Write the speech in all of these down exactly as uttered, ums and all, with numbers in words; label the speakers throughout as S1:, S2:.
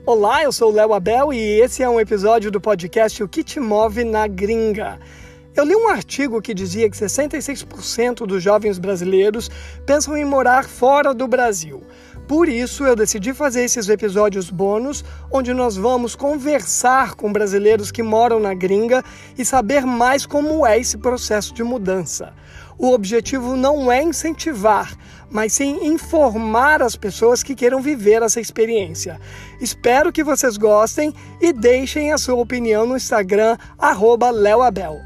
S1: Olá, eu sou o Léo Abel e esse é um episódio do podcast O Que Te Move na Gringa. Eu li um artigo que dizia que sessenta e seis por cento dos jovens brasileiros pensam em morar fora do Brasil. Por isso, eu decidi fazer esses episódios bônus, onde nós vamos conversar com brasileiros que moram na gringa e saber mais como é esse processo de mudança. O objetivo não é incentivar, mas sim informar as pessoas que queiram viver essa experiência. Espero que vocês gostem e deixem a sua opinião no Instagram, arroba leoabel.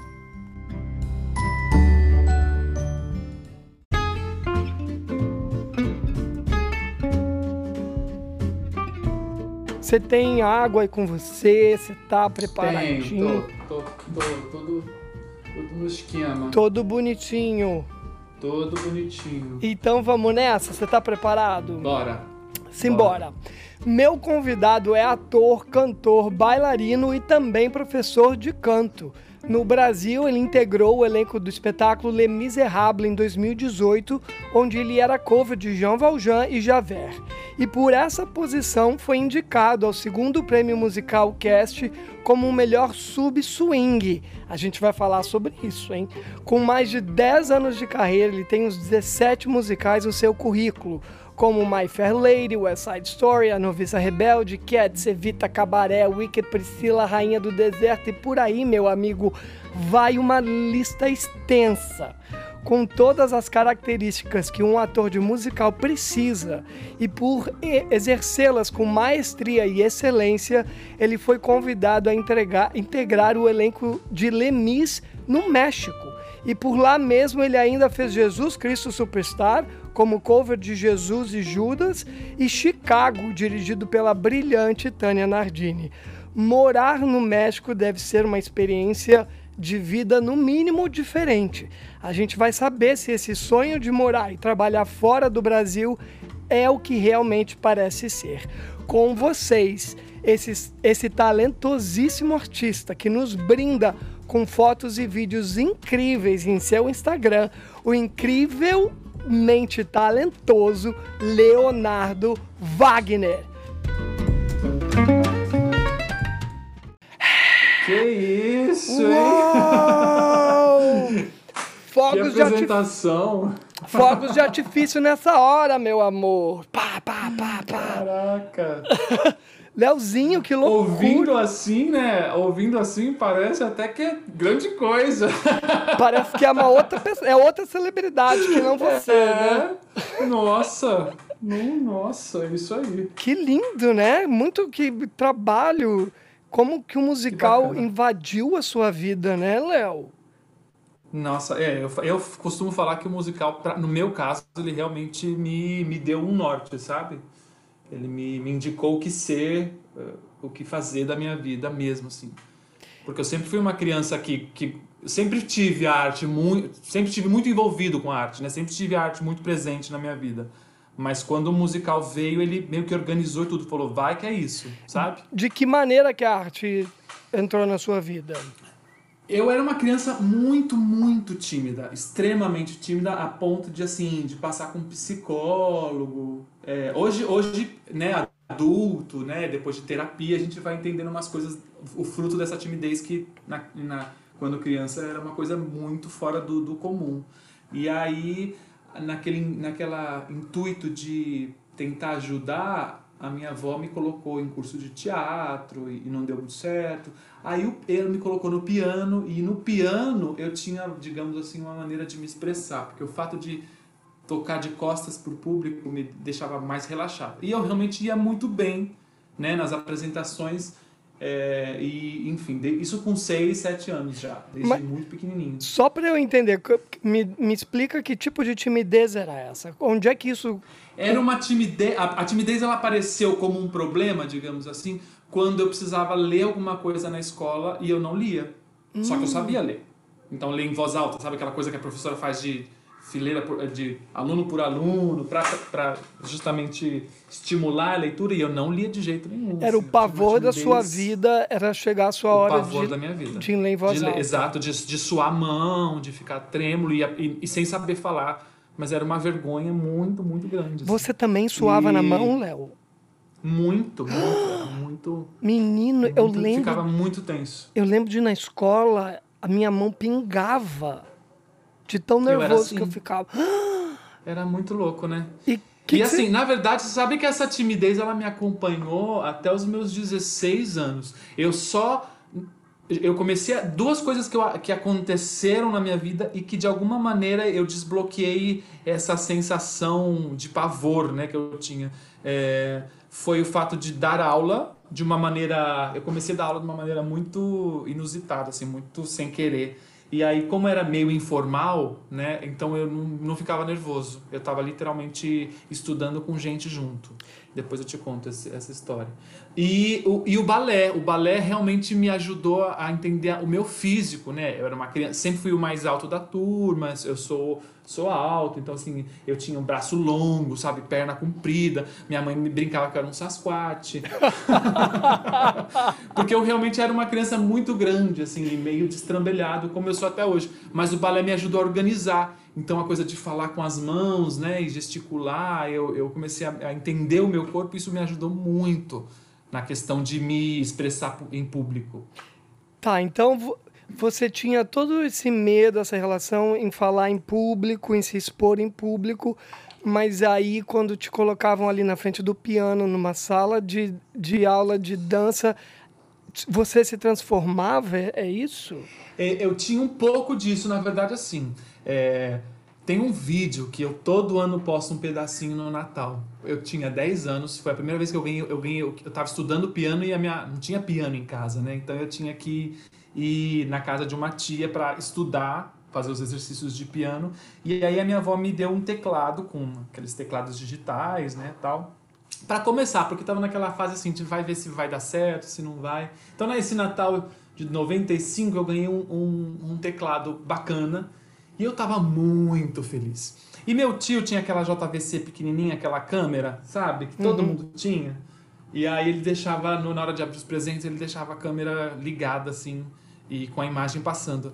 S1: Você tem água aí com você? Você tá preparadinho?
S2: Tenho, tô, tô, tô todo, todo no esquema.
S1: Todo bonitinho.
S2: Todo bonitinho.
S1: Então vamos nessa? Você tá preparado?
S2: Bora.
S1: Simbora. Bora. Meu convidado é ator, cantor, bailarino e também professor de canto. No Brasil, ele integrou o elenco do espetáculo Les Misérables em dois mil e dezoito, onde ele era cover de Jean Valjean e Javert. E por essa posição foi indicado ao segundo prêmio musical Cast como o melhor sub-swing. A gente vai falar sobre isso, hein? Com mais de dez anos de carreira, ele tem os dezessete musicais no seu currículo, como My Fair Lady, West Side Story, A Noviça Rebelde, Cats, Evita, Cabaré, Wicked, Priscila, Rainha do Deserto e por aí, meu amigo, vai uma lista extensa, com todas as características que um ator de musical precisa, e por exercê-las com maestria e excelência, ele foi convidado a entregar, integrar o elenco de Les Mis no México. E por lá mesmo ele ainda fez Jesus Cristo Superstar, como cover de Jesus e Judas, e Chicago, dirigido pela brilhante Tânia Nardini. Morar no México deve ser uma experiência de vida no mínimo diferente. A gente vai saber se esse sonho de morar e trabalhar fora do Brasil é o que realmente parece ser. Com vocês, esse, esse talentosíssimo artista que nos brinda com fotos e vídeos incríveis em seu Instagram, o incrivelmente talentoso Leonardo Wagner.
S2: Que isso,
S1: Uou!
S2: hein?
S1: Fogos
S2: que apresentação!
S1: De Fogos de artifício nessa hora, meu amor. Pá, pá, pá, pá.
S2: Caraca!
S1: Leozinho, que loucura!
S2: Ouvindo assim, né? Ouvindo assim, parece até que é grande coisa.
S1: Parece que é uma outra pessoa, é outra celebridade que não você,
S2: é,
S1: né?
S2: Nossa! Nossa, isso aí.
S1: Que lindo, né? Muito que trabalho. Como que o musical que invadiu a sua vida, né, Léo?
S2: Nossa, é, eu, eu costumo falar que o musical, pra, no meu caso, ele realmente me, me deu um norte, sabe? Ele me, me indicou o que ser, uh, o que fazer da minha vida mesmo, assim. Porque eu sempre fui uma criança que, que sempre tive a arte muito, sempre tive muito envolvido com a arte, né? Sempre tive a arte muito presente na minha vida. Mas quando o musical veio, ele meio que organizou tudo, falou, vai que é isso, sabe?
S1: De que maneira que a arte entrou na sua vida?
S2: Eu era uma criança muito, muito tímida, extremamente tímida, a ponto de, assim, de passar com um psicólogo. É, hoje, hoje, né, adulto, né, depois de terapia, a gente vai entendendo umas coisas, o fruto dessa timidez que, na, na, quando criança, era uma coisa muito fora do, do comum. E aí, naquele naquela intuito de tentar ajudar, a minha avó me colocou em curso de teatro e não deu muito certo. Aí ele me colocou no piano, e no piano eu tinha, digamos assim, uma maneira de me expressar, porque o fato de tocar de costas para o público me deixava mais relaxado. E eu realmente ia muito bem, né, nas apresentações, é, e enfim, isso com seis, sete anos já, desde Mas, muito pequenininho.
S1: Só para eu entender, me, me explica que tipo de timidez era essa? Onde é que isso...
S2: Era uma timidez, a, a timidez ela apareceu como um problema, digamos assim, quando eu precisava ler alguma coisa na escola e eu não lia. Hum. Só que eu sabia ler. Então, ler em voz alta, sabe aquela coisa que a professora faz de fileira por, de aluno por aluno, para justamente estimular a leitura, e eu não lia de jeito nenhum.
S1: Era assim, o pavor da sua vida, era chegar a sua
S2: o
S1: hora
S2: pavor
S1: de,
S2: da minha vida.
S1: de ler em voz
S2: de,
S1: alta.
S2: Exato, de, de suar a mão, de ficar trêmulo e, e, e sem saber falar. Mas era uma vergonha muito, muito grande. Assim.
S1: Você também suava
S2: e...
S1: na mão, Léo?
S2: Muito, muito, era muito...
S1: Menino,
S2: muito,
S1: eu lembro...
S2: Ficava muito tenso.
S1: Eu lembro de ir na escola, a minha mão pingava de tão
S2: Eu era
S1: nervoso
S2: assim.
S1: que eu ficava.
S2: Era muito louco, né?
S1: E, que
S2: e
S1: que
S2: assim,
S1: você...
S2: na verdade, você sabe que essa timidez ela me acompanhou até os meus dezesseis anos. Eu só... Eu comecei a, duas coisas que, eu, que aconteceram na minha vida e que de alguma maneira eu desbloqueei essa sensação de pavor, né, que eu tinha. É, foi o fato de dar aula de uma maneira... Eu comecei a dar aula de uma maneira muito inusitada, assim, muito sem querer. E aí, como era meio informal, né, então eu não, não ficava nervoso. Eu estava literalmente estudando com gente junto. Depois eu te conto esse, essa história. E o, e o balé. O balé realmente me ajudou a entender o meu físico, né? Eu era uma criança, sempre fui o mais alto da turma, eu sou, sou alto, então assim, eu tinha um braço longo, sabe? Perna comprida. Minha mãe me brincava que eu era um Sasquatch. Porque eu realmente era uma criança muito grande, assim, meio destrambelhado, como eu sou até hoje. Mas o balé me ajudou a organizar. Então a coisa de falar com as mãos, né, e gesticular, eu, eu comecei a, a entender o meu corpo, isso me ajudou muito na questão de me expressar em público.
S1: Tá, então vo- você tinha todo esse medo, essa relação em falar em público, em se expor em público, mas aí quando te colocavam ali na frente do piano, numa sala de, de aula de dança, você se transformava, é, é isso?
S2: É, eu tinha um pouco disso, na verdade, assim. É, tem um vídeo que eu todo ano posto um pedacinho no Natal. Eu tinha dez anos, foi a primeira vez que eu ganhei, eu ganhei, eu estava estudando piano e a minha, não tinha piano em casa, né? Então eu tinha que ir na casa de uma tia para estudar, fazer os exercícios de piano. E aí a minha avó me deu um teclado com aqueles teclados digitais, né, tal. Para começar, porque estava naquela fase assim, de vai ver se vai dar certo, se não vai. Então nesse Natal de noventa e cinco eu ganhei um, um, um teclado bacana e eu tava muito feliz. E meu tio tinha aquela J V C pequenininha, aquela câmera, sabe? Que todo
S1: Uhum.
S2: mundo tinha. E aí ele deixava, na hora de abrir os presentes, ele deixava a câmera ligada assim e com a imagem passando.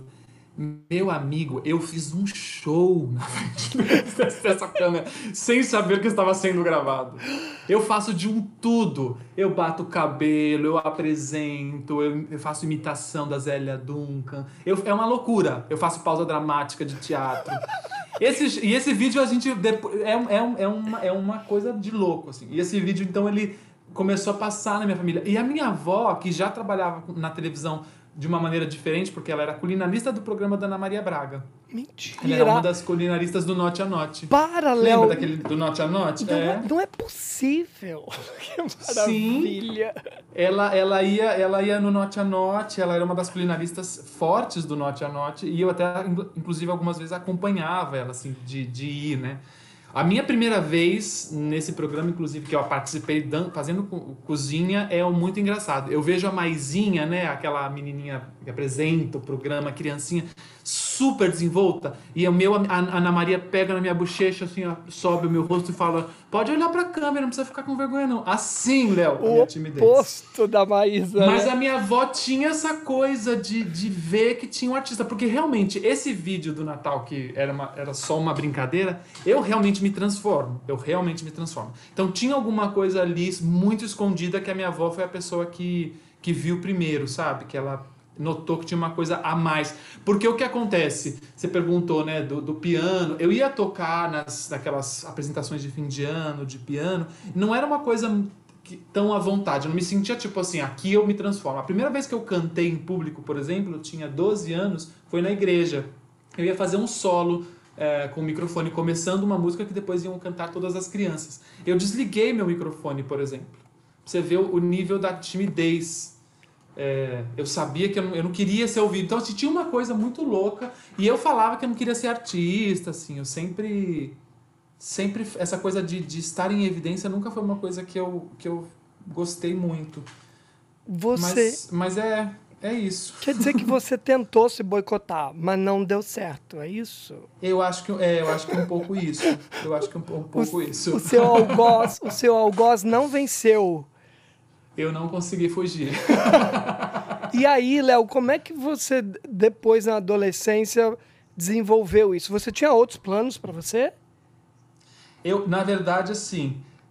S2: Meu amigo, eu fiz um show na frente dessa câmera, sem saber que estava sendo gravado. Eu faço de um tudo. Eu bato o cabelo, eu apresento, eu, eu faço imitação da Zélia Duncan. Eu, é uma loucura. Eu faço pausa dramática de teatro. Esse, e esse vídeo a gente... É, é, é, uma, é uma coisa de louco, assim. E esse vídeo, então, ele começou a passar na minha família. E a minha avó, que já trabalhava na televisão de uma maneira diferente, porque ela era culinarista do programa da Ana Maria Braga.
S1: Mentira!
S2: Ela era uma das culinaristas do Note a Note.
S1: Para, Léo!
S2: Lembra daquele do Note a Note?
S1: Não é,
S2: É.
S1: não é possível! Que maravilha!
S2: Sim, ela, ela, ia, ela ia no Note a Note, ela era uma das culinaristas fortes do Note a Note, e eu até, inclusive, algumas vezes acompanhava ela, assim, de, de ir, né? A minha primeira vez nesse programa, inclusive, que eu participei fazendo co- cozinha, é muito engraçado. Eu vejo a Maisinha, né, aquela menininha que apresenta o programa, criancinha, super desenvolta, e o meu, a Ana Maria pega na minha bochecha, assim, ó, sobe o meu rosto e fala: pode olhar pra câmera, não precisa ficar com vergonha, não. Assim, Léo, a minha
S1: O
S2: timidez.
S1: oposto da Maísa.
S2: Mas
S1: né?
S2: a minha avó tinha essa coisa de, de ver que tinha um artista. Porque realmente, esse vídeo do Natal, que era, uma, era só uma brincadeira, eu realmente me transformo. Eu realmente me transformo. Então tinha alguma coisa ali muito escondida que a minha avó foi a pessoa que, que viu primeiro, sabe? Que ela notou que tinha uma coisa a mais. Porque o que acontece? Você perguntou, né, do, do piano. Eu ia tocar nas, naquelas apresentações de fim de ano, de piano. Não era uma coisa... Que, tão à vontade, eu não me sentia tipo assim, aqui eu me transformo. A primeira vez que eu cantei em público, por exemplo, eu tinha doze anos, foi na igreja. Eu ia fazer um solo é, com o microfone, começando uma música que depois iam cantar todas as crianças. Eu desliguei meu microfone, por exemplo. Você vê o nível da timidez. É, eu sabia que eu não, eu não queria ser ouvido. Então, assim, tinha uma coisa muito louca. E eu falava que eu não queria ser artista, assim, eu sempre... Sempre essa coisa de, de estar em evidência nunca foi uma coisa que eu, que eu gostei muito.
S1: Você...
S2: Mas, mas é, é isso.
S1: Quer dizer que você tentou se boicotar, mas não deu certo, é isso?
S2: Eu acho que, é, eu acho que é um pouco isso. Eu acho que é um, um pouco
S1: o,
S2: isso.
S1: O seu algoz, o seu algoz não venceu.
S2: Eu não consegui fugir.
S1: E aí, Léo, como é que você, depois na adolescência, desenvolveu isso? Você tinha outros planos para você?
S2: Eu, na verdade, assim,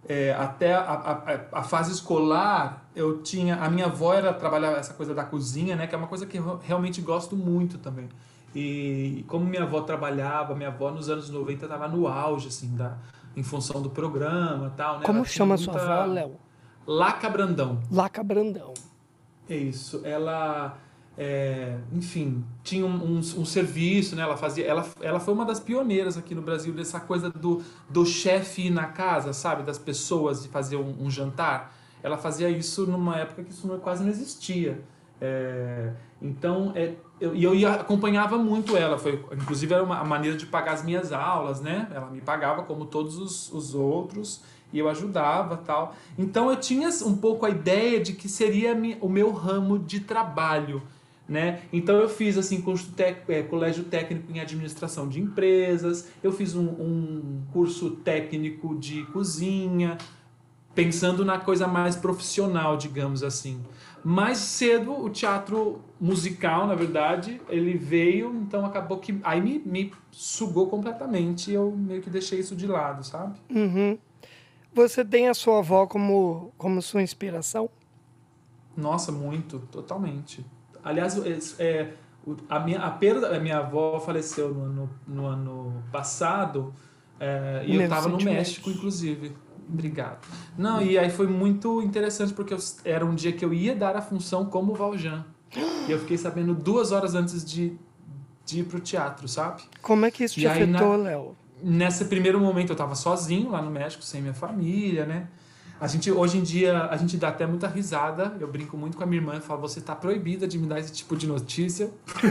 S2: é, até a, a, a fase escolar, eu tinha... A minha avó era trabalhar essa coisa da cozinha, né? Que é uma coisa que eu realmente gosto muito também. E como minha avó trabalhava, minha avó nos anos noventa estava no auge, assim, da, em função do programa e tal, né? Ela
S1: Como
S2: tinha
S1: chama sua avó,
S2: muita...
S1: Léo?
S2: Laca Brandão.
S1: Laca Brandão.
S2: É isso. Ela, é, enfim, tinha um, um, um serviço, né? Ela fazia, ela, ela foi uma das pioneiras aqui no Brasil dessa coisa do, do chefe ir na casa, sabe? Das pessoas de fazer um, um jantar. Ela fazia isso numa época que isso não- quase não existia. É, então, é, eu, e eu ia, acompanhava muito ela. Foi, inclusive, era uma a maneira de pagar as minhas aulas, né? Ela me pagava como todos os, os outros e eu ajudava tal. Então, eu tinha um pouco a ideia de que seria mi- o meu ramo de trabalho, né? Então, eu fiz assim curso tec, é, colégio técnico em administração de empresas. Eu fiz um, um curso técnico de cozinha, pensando na coisa mais profissional, digamos assim. Mais cedo, o teatro musical, na verdade, ele veio, então acabou que... Aí me, me sugou completamente e eu meio que deixei isso de lado, sabe?
S1: Uhum. Você tem a sua avó como, como sua inspiração?
S2: Nossa, muito, totalmente. Aliás, é, é, o- a, minha, a perda... A minha avó faleceu no ano, no ano passado, é, e eu
S1: Meus
S2: estava no
S1: sentimentos.
S2: México, inclusive. Obrigado. Não, e aí foi muito interessante, porque eu- era um dia que eu ia dar a função como Valjean. E eu fiquei sabendo duas horas antes de, de ir pro teatro, sabe?
S1: Como é que isso
S2: E
S1: te
S2: aí,
S1: afetou,
S2: na,
S1: Léo?
S2: nesse primeiro momento, eu tava sozinho lá no México, sem minha família, né? A gente, hoje em dia, a gente dá até muita risada. Eu brinco muito com a minha irmã e falo, você tá proibida de me dar esse tipo de notícia.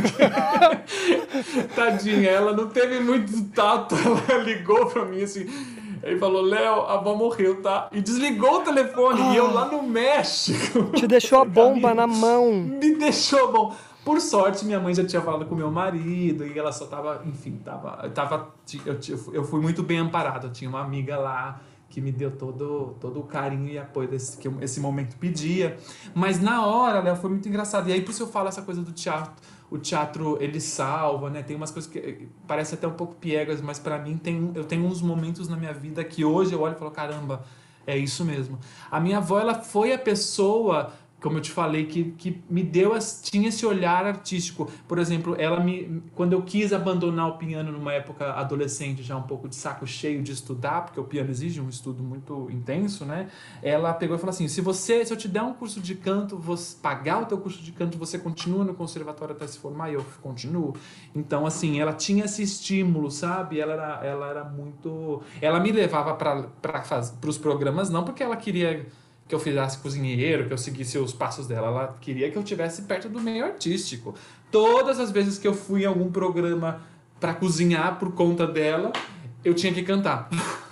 S2: Tadinha, ela não teve muito tato. Ela ligou pra mim assim, e falou, Léo, a avó morreu, tá? E desligou o telefone. E eu lá no México.
S1: Te deixou a bomba
S2: Camila,
S1: na mão.
S2: me deixou bom. Por sorte, minha mãe já tinha falado com meu marido e ela só tava, enfim, tava, eu tava, eu, eu fui muito bem amparado. Eu tinha uma amiga lá que me deu todo, todo o carinho e apoio desse, que esse momento pedia. Mas na hora, Léo, foi muito engraçado. E aí, por isso eu falo essa coisa do teatro. O teatro, ele salva, né? Tem umas coisas que parece até um pouco piegas, mas pra mim tem, eu tenho uns momentos na minha vida que hoje eu olho e falo, caramba, é isso mesmo. A minha avó, ela foi a pessoa, como eu te falei, que, que me deu, as, tinha esse olhar artístico. Por exemplo, ela me, quando eu quis abandonar o piano numa época adolescente, já um pouco de saco cheio de estudar, porque o piano exige um estudo muito intenso, né? Ela pegou e falou assim, se você, se eu te der um curso de canto, você pagar o teu curso de canto, você continua no conservatório até se formar? E eu continuo. Então, assim, ela tinha esse estímulo, sabe? Ela era, ela era muito... Ela me levava para os programas, não porque ela queria que eu fizesse cozinheiro, que eu seguisse os passos dela. Ela queria que eu estivesse perto do meio artístico. Todas as vezes que eu fui em algum programa para cozinhar por conta dela, eu tinha que cantar.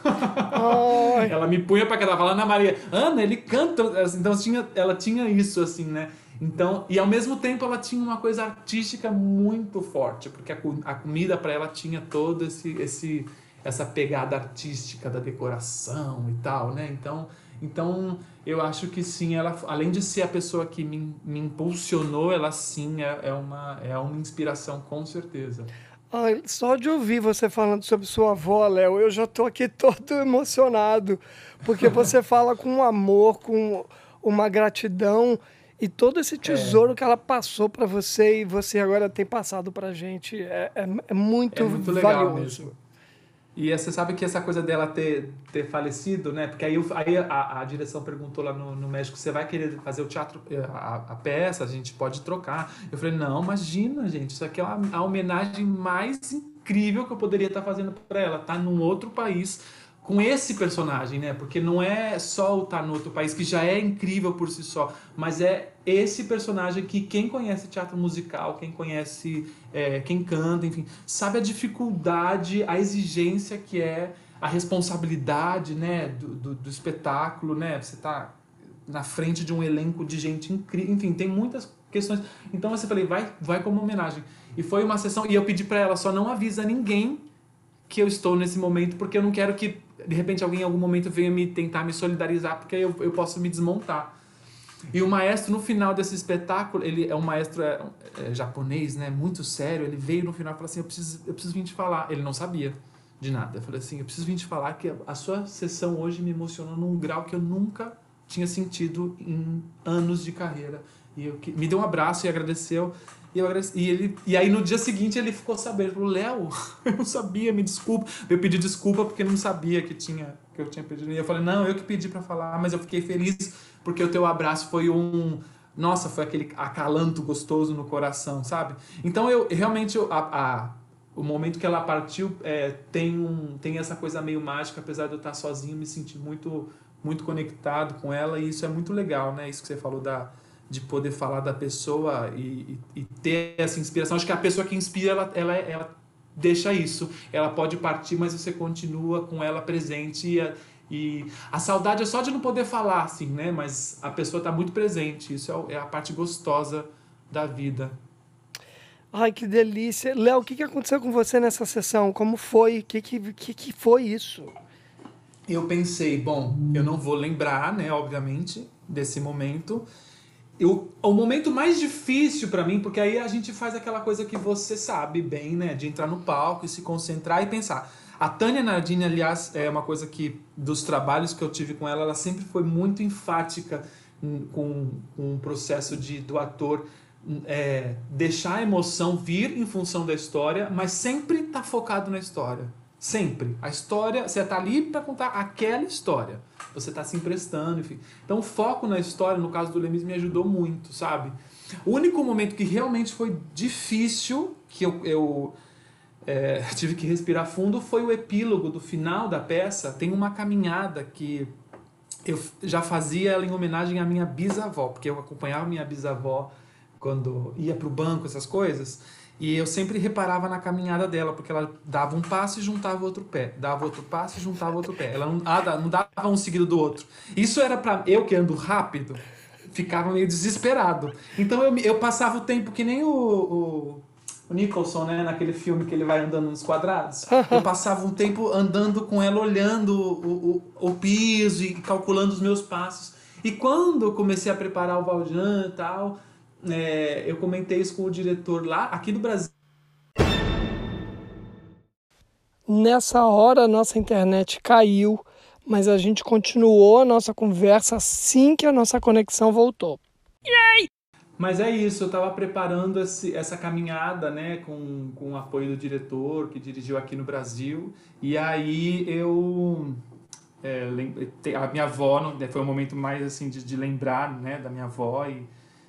S1: Ai.
S2: Ela me punha para cantar, falando, Ana Maria, Ana, ele canta. Então tinha, ela tinha isso, assim, né? Então, e ao mesmo tempo ela tinha uma coisa artística muito forte, porque a, a comida para ela tinha todo esse, esse essa pegada artística da decoração e tal, né? Então, então eu acho que sim, ela, além de ser a pessoa que me, me impulsionou, ela sim é, é, uma, é uma inspiração, com certeza.
S1: Ai, só de ouvir você falando sobre sua avó, Léo, eu já tô aqui todo emocionado, porque você fala com um amor, com uma gratidão e todo esse tesouro que ela passou para você e você agora tem passado pra gente é, é, é muito,
S2: É muito legal
S1: valioso.
S2: mesmo. E você sabe que essa coisa dela ter, ter falecido, né? Porque aí, eu- aí a, a direção perguntou lá no, no México, você vai querer fazer o teatro, a, a peça, a gente pode trocar. Eu falei, não, imagina, gente, isso aqui é a, a homenagem mais incrível que eu poderia estar fazendo para ela, tá num outro país com esse personagem, né? Porque não é só o estar no outro país, que já é incrível por si só, mas é esse personagem que quem conhece teatro musical, quem conhece, é, quem canta, enfim, sabe a dificuldade, a exigência que é, a responsabilidade, né, do, do, do espetáculo, né? Você tá na frente de um elenco de gente incrível, enfim, tem muitas questões. Então eu falei, vai, vai como homenagem. E foi uma sessão, e eu pedi para ela, só não avisa ninguém que eu estou nesse momento, porque eu não quero que, de repente, alguém em algum momento venha me tentar me solidarizar, porque eu, eu posso me desmontar. E o maestro, no final desse espetáculo, ele é um maestro é, é, japonês, né, muito sério, ele veio no final e falou assim, eu preciso, eu preciso vir te falar. Ele não sabia. De nada. Eu falei assim, eu preciso vir te falar que a sua sessão hoje me emocionou num grau que eu nunca tinha sentido em anos de carreira. E eu, me deu um abraço e agradeceu. E, eu agradeci, e, ele, e aí no dia seguinte ele ficou sabendo. Ele falou, Léo, eu não sabia, me desculpa. Eu pedi desculpa porque não sabia que, tinha, que eu tinha pedido. E eu falei, não, eu que pedi pra falar, mas eu fiquei feliz porque o teu abraço foi um... Nossa, foi aquele acalanto gostoso no coração, sabe? Então eu realmente... Eu, a, a, o momento que ela partiu é, tem, um, tem essa coisa meio mágica, apesar de eu estar sozinho, me sentir muito, muito conectado com ela, e isso é muito legal, né? Isso que você falou da, de poder falar da pessoa e, e, e ter essa inspiração. Acho que a pessoa que inspira, ela, ela, ela deixa isso. Ela pode partir, mas você continua com ela presente, e a, e a saudade é só de não poder falar, assim, né? Mas a pessoa está muito presente, isso é, é a parte gostosa da vida.
S1: Ai, que delícia. Léo, o que, que aconteceu com você nessa sessão? Como foi? O que, que, que, que foi isso?
S2: Eu pensei, bom, eu não vou lembrar, né, obviamente, desse momento. Eu, o momento mais difícil pra mim, porque aí a gente faz aquela coisa que você sabe bem, né, de entrar no palco e se concentrar e pensar. A Tânia Nardini, aliás, é uma coisa que, dos trabalhos que eu tive com ela, ela sempre foi muito enfática com, com o processo de, do ator é, deixar a emoção vir em função da história, mas sempre tá focado na história. Sempre. A história, você tá ali para contar aquela história. Você tá se emprestando, enfim. Então o foco na história, no caso do Lemis, me ajudou muito, sabe? O único momento que realmente foi difícil, que eu, eu é, tive que respirar fundo, foi o epílogo do final da peça. Tem uma caminhada que eu já fazia ela em homenagem à minha bisavó, porque eu acompanhava minha bisavó quando ia pro banco, essas coisas, e eu sempre reparava na caminhada dela, porque ela dava um passo e juntava outro pé, dava outro passo e juntava outro pé. Ela não, ah, não dava um seguido do outro. Isso era pra eu, que ando rápido, ficava meio desesperado. Então eu, eu passava o tempo que nem o, o, o Nicholson, né, naquele filme que ele vai andando nos quadrados. Eu passava um tempo andando com ela, olhando o, o, o piso e calculando os meus passos. E quando eu comecei a preparar o Valjean e tal... É, eu comentei isso com o diretor lá, aqui do Brasil.
S1: Nessa hora a nossa internet caiu, mas a gente continuou a nossa conversa assim que a nossa conexão voltou. Yay!
S2: Mas é isso, eu estava preparando esse, essa caminhada, né, com, com o apoio do diretor que dirigiu aqui no Brasil, e aí eu... É, a minha avó, foi um momento mais assim de, de lembrar, né, da minha avó, e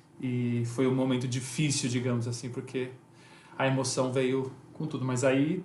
S2: E foi um momento difícil, digamos assim, porque a emoção veio com tudo. Mas aí,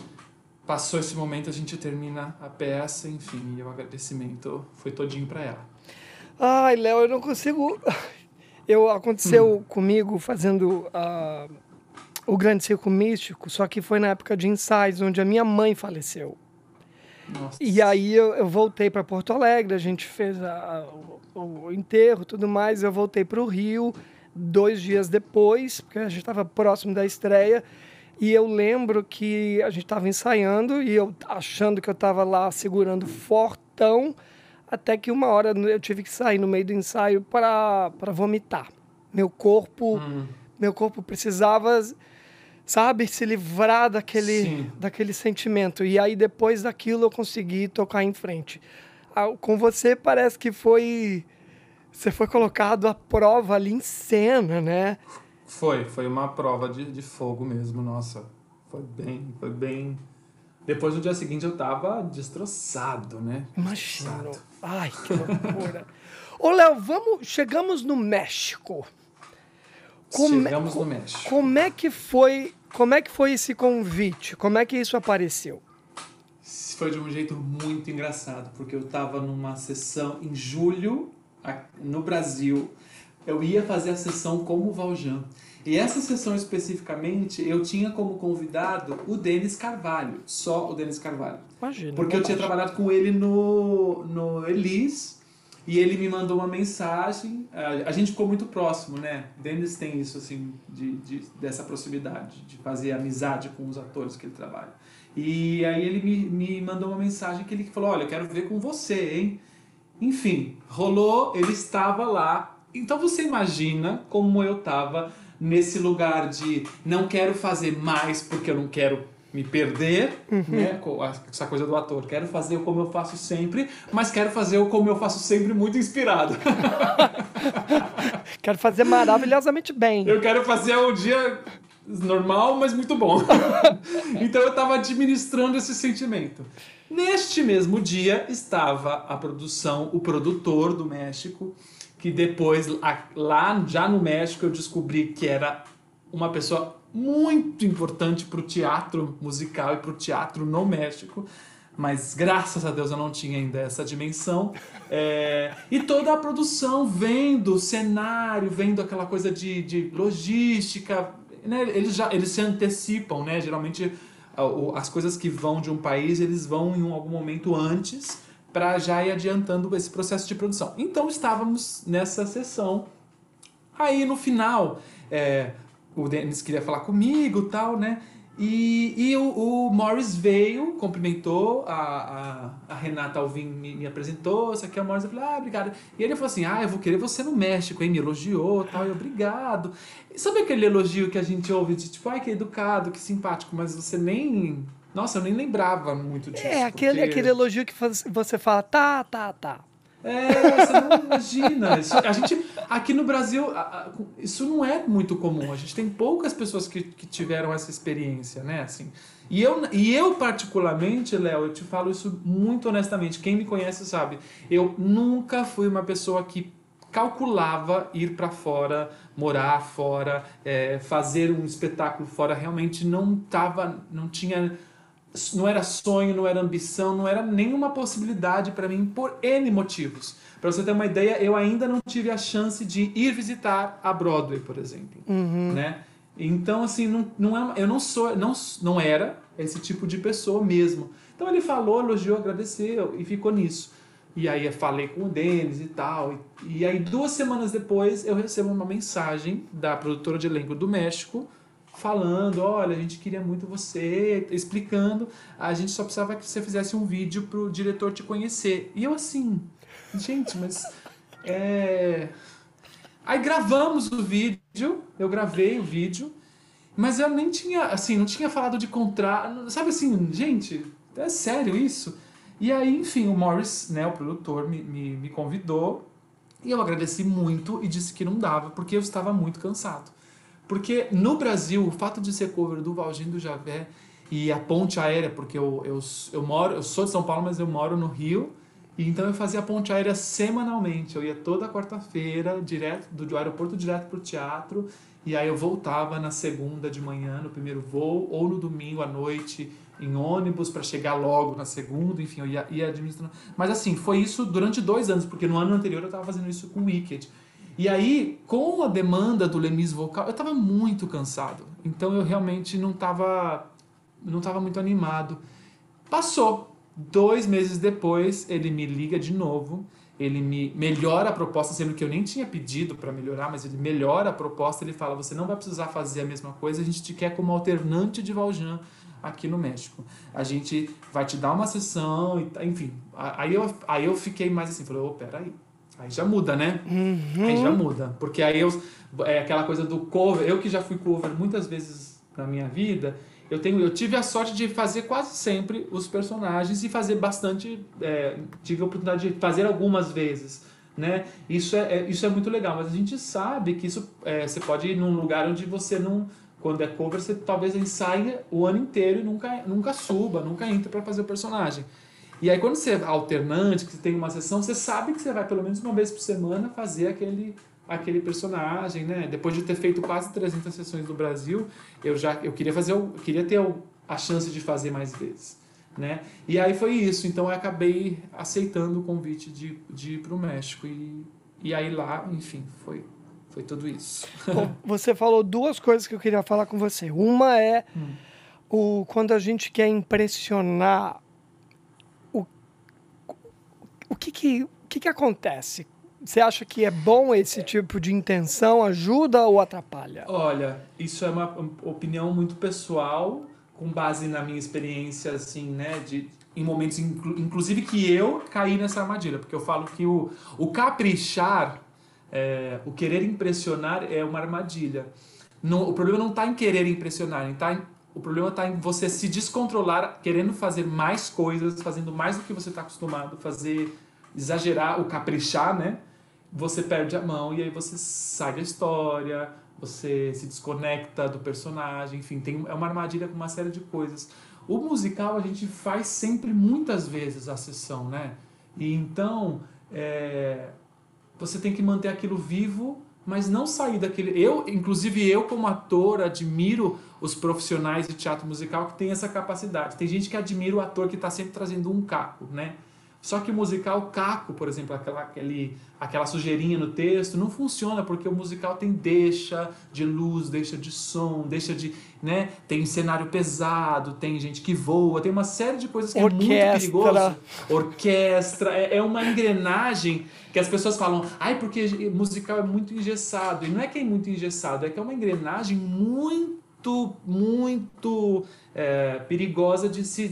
S2: passou esse momento, a gente termina a peça, enfim, e o agradecimento foi todinho para ela.
S1: Ai, Léo, eu não consigo... Eu, aconteceu
S2: hum.
S1: comigo fazendo uh, o Grande Circo Místico, só que foi na época de ensaios, onde a minha mãe faleceu.
S2: Nossa.
S1: E aí eu, eu voltei para Porto Alegre, a gente fez a, a, o, o enterro e tudo mais, eu voltei para o Rio dois dias depois, porque a gente estava próximo da estreia, e eu lembro que a gente estava ensaiando e eu achando que eu estava lá segurando fortão, até que uma hora eu tive que sair no meio do ensaio para vomitar. Meu corpo, hum. meu corpo precisava... sabe, se livrar daquele, daquele sentimento. E aí, depois daquilo, eu consegui tocar em frente. Ah, com você, parece que foi... Você foi colocado à prova ali em cena, né?
S2: Foi, foi uma prova de, de fogo mesmo, nossa. Foi bem, foi bem... Depois, no dia seguinte, eu tava destroçado, né?
S1: Imagino. Ai, que loucura. Ô, Léo, vamos... Chegamos no México. Como,
S2: Chegamos no México.
S1: Como é que foi... Como é que foi esse convite? Como é que isso apareceu?
S2: Foi de um jeito muito engraçado, porque eu estava numa sessão em julho, no Brasil. Eu ia fazer a sessão como Valjean. E essa sessão especificamente, eu tinha como convidado o Denis Carvalho, só o Denis Carvalho.
S1: Imagina.
S2: Porque eu tinha trabalhado com ele no, no Elis, e ele me mandou uma mensagem, a gente ficou muito próximo, né? Denis tem isso, assim, de, de, dessa proximidade, de fazer amizade com os atores que ele trabalha. E aí ele me, me mandou uma mensagem que ele falou, olha, eu quero ver com você, hein? Enfim, rolou, ele estava lá. Então você imagina como eu estava nesse lugar de não quero fazer mais porque eu não quero me perder, uhum. né, com essa coisa do ator. Quero fazer o como eu faço sempre, mas quero fazer o como eu faço sempre muito inspirado.
S1: Quero fazer maravilhosamente bem.
S2: Eu quero fazer um dia normal, mas muito bom. Então eu estava administrando esse sentimento. Neste mesmo dia estava a produção, o produtor do México, que depois, lá já no México, eu descobri que era uma pessoa muito importante para o teatro musical e para o teatro no México, mas graças a Deus eu não tinha ainda essa dimensão. É, e toda a produção, vendo o cenário, vendo aquela coisa de, de logística, né? Eles, já, eles se antecipam, né? Geralmente as coisas que vão de um país, eles vão em algum momento antes para já ir adiantando esse processo de produção. Então estávamos nessa sessão. Aí no final, é, o Denis queria falar comigo e tal, né? E, e o, o Morris veio, cumprimentou, a, a, a Renata Alvim me, me apresentou, isso aqui é o Morris, eu falei, ah, obrigado. E ele falou assim, ah, eu vou querer você no México, hein? Me elogiou tal, e obrigado. E sabe aquele elogio que a gente ouve de tipo, ai, que educado, que simpático, mas você nem... Nossa, eu nem lembrava muito disso.
S1: É, aquele,
S2: porque...
S1: aquele elogio que você fala, tá, tá, tá.
S2: É, você não imagina. Isso, a gente, aqui no Brasil, a, a, isso não é muito comum. A gente tem poucas pessoas que, que tiveram essa experiência, né? Assim, e, eu, e eu, particularmente, Léo, eu te falo isso muito honestamente. Quem me conhece sabe. Eu nunca fui uma pessoa que calculava ir para fora, morar fora, é, fazer um espetáculo fora. Realmente não tava, não tinha... Não era sonho, não era ambição, não era nenhuma possibilidade para mim por N motivos. Para você ter uma ideia, eu ainda não tive a chance de ir visitar a Broadway, por exemplo.
S1: Uhum.
S2: Né? Então, assim, não, não é, eu não sou, não, não era esse tipo de pessoa mesmo. Então ele falou, elogiou, agradeceu e ficou nisso. E aí eu falei com o Denis e tal. E, e aí duas semanas depois eu recebo uma mensagem da produtora de elenco do México, falando, olha, a gente queria muito você, explicando, a gente só precisava que você fizesse um vídeo pro diretor te conhecer. E eu assim, gente, mas... É... Aí gravamos o vídeo, eu gravei o vídeo, mas eu nem tinha, assim, não tinha falado de contrato, sabe assim, gente, é sério isso? E aí, enfim, o Morris, né, o produtor, me, me, me convidou, e eu agradeci muito e disse que não dava, porque eu estava muito cansado. Porque no Brasil, o fato de ser cover do Valdir do Javé e a ponte aérea, porque eu, eu, eu moro, eu sou de São Paulo, mas eu moro no Rio, e então eu fazia a ponte aérea semanalmente. Eu ia toda quarta-feira, direto do aeroporto direto para o teatro, e aí eu voltava na segunda de manhã, no primeiro voo, ou no domingo à noite, em ônibus, para chegar logo na segunda, enfim, eu ia, ia administrando. Mas assim, foi isso durante dois anos, porque no ano anterior eu estava fazendo isso com o Wicked. E aí, com a demanda do Les Mis vocal, eu estava muito cansado. Então eu realmente não estava não tava muito animado. Passou. Dois meses depois, ele me liga de novo. Ele me melhora a proposta, sendo que eu nem tinha pedido para melhorar, mas ele melhora a proposta. Ele fala, você não vai precisar fazer a mesma coisa, a gente te quer como alternante de Valjean aqui no México. A gente vai te dar uma sessão, enfim. Aí eu, aí eu fiquei mais assim, falei, ô, oh, peraí. Aí já muda, né?
S1: Uhum.
S2: Aí já muda. Porque aí eu, é aquela coisa do cover. Eu que já fui cover muitas vezes na minha vida, eu, tenho, eu tive a sorte de fazer quase sempre os personagens e fazer bastante... É, tive a oportunidade de fazer algumas vezes, né? Isso é, é, isso é muito legal. Mas a gente sabe que isso, é, você pode ir num lugar onde você não... Quando é cover, você talvez ensaie o ano inteiro e nunca, nunca suba, nunca entra para fazer o personagem. E aí quando você é alternante, que você tem uma sessão, você sabe que você vai pelo menos uma vez por semana fazer aquele, aquele personagem, né? Depois de ter feito quase trezentas sessões no Brasil, eu já eu queria fazer, eu queria ter a chance de fazer mais vezes, né? E aí foi isso, então eu acabei aceitando o convite de, de ir para o México e, e aí lá, enfim, foi, foi tudo isso.
S1: Bom, você falou duas coisas que eu queria falar com você. Uma é hum. o, quando a gente quer impressionar. O que que, o que que acontece? Você acha que é bom esse tipo de intenção? Ajuda ou atrapalha?
S2: Olha, isso é uma opinião muito pessoal, com base na minha experiência, assim, né? De, em momentos, inclu, inclusive, que eu caí nessa armadilha. Porque eu falo que o, o caprichar, é, o querer impressionar é uma armadilha. Não, o problema não está em querer impressionar, está em O problema está em você se descontrolar, querendo fazer mais coisas, fazendo mais do que você está acostumado, fazer, exagerar, o caprichar, né? Você perde a mão e aí você sai da história, você se desconecta do personagem, enfim, tem, é uma armadilha com uma série de coisas. O musical a gente faz sempre, muitas vezes, a sessão, né? E então, é, você tem que manter aquilo vivo, mas não sair daquele... Eu, inclusive eu como ator, admiro os profissionais de teatro musical que têm essa capacidade. Tem gente que admira o ator que está sempre trazendo um caco, né? Só que o musical, caco, por exemplo, aquela, aquele, aquela sujeirinha no texto, não funciona, porque o musical tem deixa de luz, deixa de som, deixa de... né? Tem cenário pesado, tem gente que voa, tem uma série de coisas que
S1: Orquestra.
S2: é muito perigoso. Orquestra. É, é uma engrenagem que as pessoas falam, ai, porque musical é muito engessado. E não é que é muito engessado, é que é uma engrenagem muito, muito é, perigosa de se...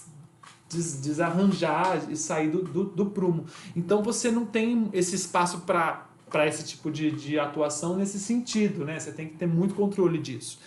S2: Des, desarranjar e sair do, do, do prumo. Então você não tem esse espaço para esse tipo de, de atuação nesse sentido, né? Você tem que ter muito controle disso.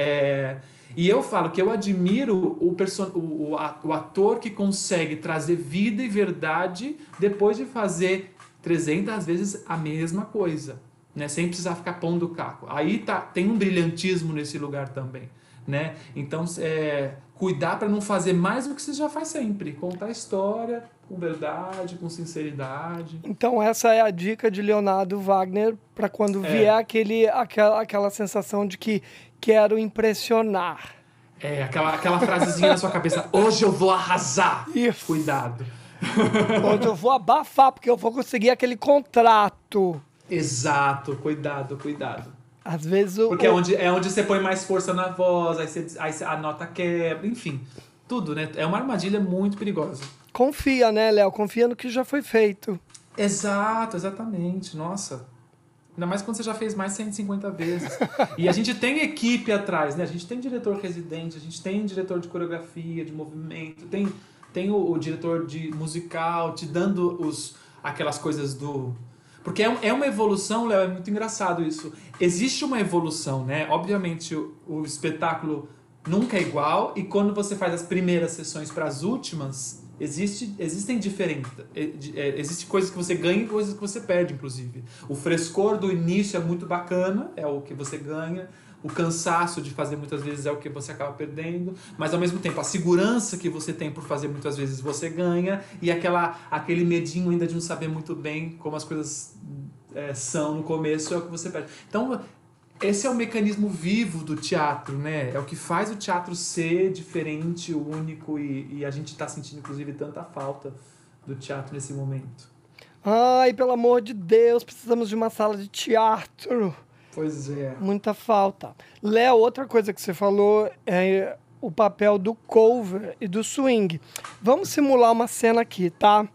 S2: É, e eu falo que eu admiro o, person, o, o ator que consegue trazer vida e verdade depois de fazer trezentas vezes a mesma coisa, né? Sem precisar ficar pondo o caco. Aí tá, tem um brilhantismo nesse lugar também, né? Então, é, cuidar para não fazer mais do que você já faz sempre. Contar a história com verdade, com sinceridade.
S1: Então essa é a dica de Leonardo Wagner para quando
S2: É.
S1: vier aquele, aquela, aquela sensação de que quero impressionar.
S2: É, aquela, aquela frasezinha na sua cabeça, hoje eu vou arrasar.
S1: Isso.
S2: Cuidado.
S1: Hoje eu vou abafar, porque eu vou conseguir aquele contrato.
S2: Exato, cuidado, cuidado.
S1: Às vezes o...
S2: Porque é onde, é onde você põe mais força na voz, aí, você, aí a nota quebra, enfim. Tudo, né? É uma armadilha muito perigosa.
S1: Confia, né, Léo? Confia no que já foi feito.
S2: Exato, exatamente. Nossa. Ainda mais quando você já fez mais de cento e cinquenta vezes. E a gente tem equipe atrás, né? A gente tem diretor residente, a gente tem diretor de coreografia, de movimento, tem, tem o, o diretor de musical te dando os, aquelas coisas do... Porque é, é uma evolução, Léo, é muito engraçado isso. Existe uma evolução, né? Obviamente o, o espetáculo nunca é igual e quando você faz as primeiras sessões para as últimas, existe, existem diferentes... É, existe coisas que você ganha e coisas que você perde, inclusive. O frescor do início é muito bacana, é o que você ganha. O cansaço de fazer muitas vezes é o que você acaba perdendo, mas ao mesmo tempo a segurança que você tem por fazer muitas vezes você ganha e aquela, aquele medinho ainda de não saber muito bem como as coisas é, são no começo é o que você perde. Então esse é o mecanismo vivo do teatro, né? É o que faz o teatro ser diferente, único e, e a gente está sentindo inclusive tanta falta do teatro nesse momento.
S1: Ai, pelo amor de Deus, precisamos de uma sala de teatro.
S2: Pois é.
S1: Muita falta. Léo, outra coisa que você falou é o papel do cover e do swing. Vamos simular uma cena aqui, tá?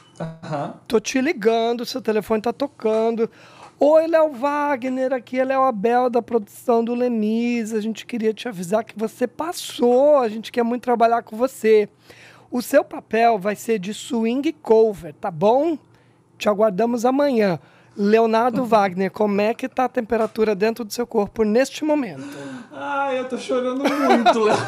S2: Aham.
S1: Tô te ligando, seu telefone tá tocando. Oi, Léo Wagner, aqui é Léo Abel da produção do Lemis. A gente queria te avisar que você passou, a gente quer muito trabalhar com você. O seu papel vai ser de swing cover, tá bom? Te aguardamos amanhã. Leonardo Wagner, como é que tá a temperatura dentro do seu corpo neste momento?
S2: Ai, eu tô chorando muito, Léo.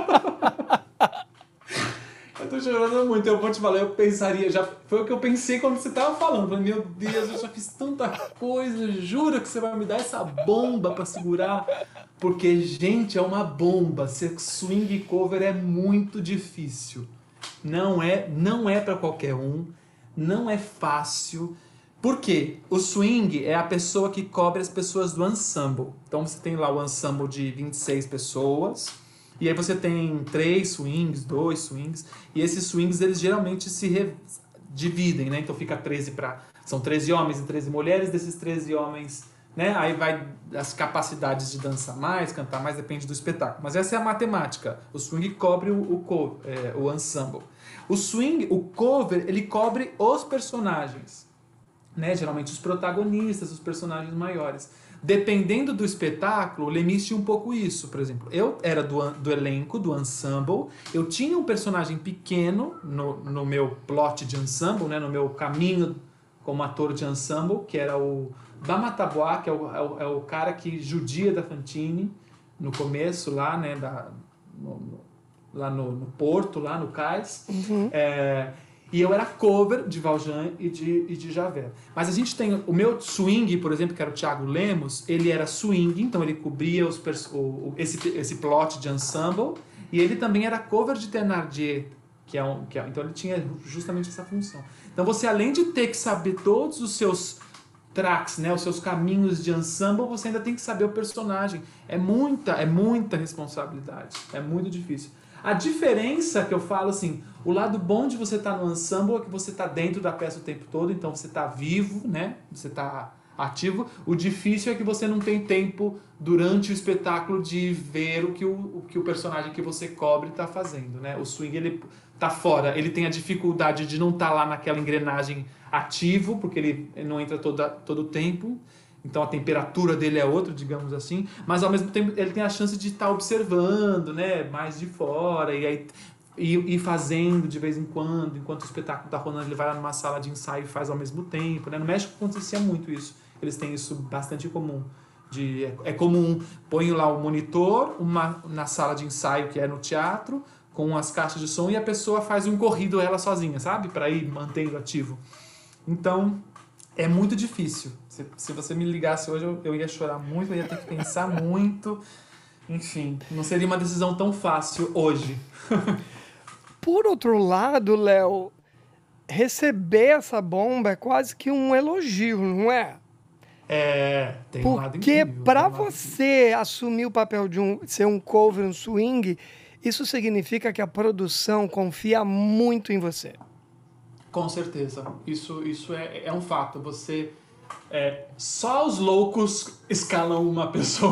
S2: Eu tô chorando muito. Eu vou te falar, eu pensaria, já foi o que eu pensei quando você tava falando. Falei, meu Deus, eu já fiz tanta coisa, jura que você vai me dar essa bomba pra segurar? Porque, gente, é uma bomba. Ser swing cover é muito difícil. Não é, não é pra qualquer um, não é fácil. Por quê? O swing é a pessoa que cobre as pessoas do ensemble. Então você tem lá o ensemble de vinte e seis pessoas, e aí você tem três swings, dois swings, e esses swings eles geralmente se re... dividem, né? Então fica treze para... São treze homens e treze mulheres, desses treze homens, né? Aí vai as capacidades de dançar mais, cantar mais, depende do espetáculo. Mas essa é a matemática. O swing cobre o, o, co... é, o ensemble. O swing, o cover, ele cobre os personagens. Né, geralmente os protagonistas, os personagens maiores. Dependendo do espetáculo, o Lemis tinha um pouco isso, por exemplo. Eu era do, do elenco, do ensemble, eu tinha um personagem pequeno no, no meu plot de ensemble, né, no meu caminho como ator de ensemble, que era o Bamatabois, que é o, é, o, é o cara que judia da Fantine, no começo lá, né, da, no, no, lá no, no Porto, lá no Cais.
S1: Uhum.
S2: É, e eu era cover de Valjean e de, e de Javert. Mas a gente tem... O meu swing, por exemplo, que era o Thiago Lemos, ele era swing, então ele cobria os, o, o, esse, esse plot de ensemble. E ele também era cover de Thénardier, que é um, que é, então ele tinha justamente essa função. Então você, além de ter que saber todos os seus tracks, né, os seus caminhos de ensemble, você ainda tem que saber o personagem. É muita, é muita responsabilidade. É muito difícil. A diferença que eu falo, assim, o lado bom de você estar no ensemble é que você está dentro da peça o tempo todo, então você está vivo, né? Você está ativo. O difícil é que você não tem tempo durante o espetáculo de ver o que o, o, que o personagem que você cobre está fazendo, né? O swing, ele tá fora, ele tem a dificuldade de não estar tá lá naquela engrenagem ativo, porque ele não entra toda, todo o tempo. Então a temperatura dele é outra, digamos assim, mas ao mesmo tempo ele tem a chance de estar tá observando, né, mais de fora, e aí e, e fazendo de vez em quando, enquanto o espetáculo está rolando, ele vai lá numa sala de ensaio e faz ao mesmo tempo, né? No México acontecia muito isso, eles têm isso bastante comum. De, é, é comum, põe lá o monitor uma, na sala de ensaio, que é no teatro, com as caixas de som, e a pessoa faz um corrido ela sozinha, sabe? Para ir mantendo ativo. Então, é muito difícil. Se, se você me ligasse hoje, eu, eu ia chorar muito, eu ia ter que pensar muito. Enfim, não seria uma decisão tão fácil hoje.
S1: Por outro lado, Léo, receber essa bomba é quase que um elogio, não é?
S2: É, tem um lado
S1: Porque
S2: incrível.
S1: para
S2: um lado
S1: você incrível. assumir o papel de um, ser um cover, um swing, isso significa que a produção confia muito em você.
S2: Com certeza. Isso, isso é, é um fato. Você... É, só os loucos escalam uma pessoa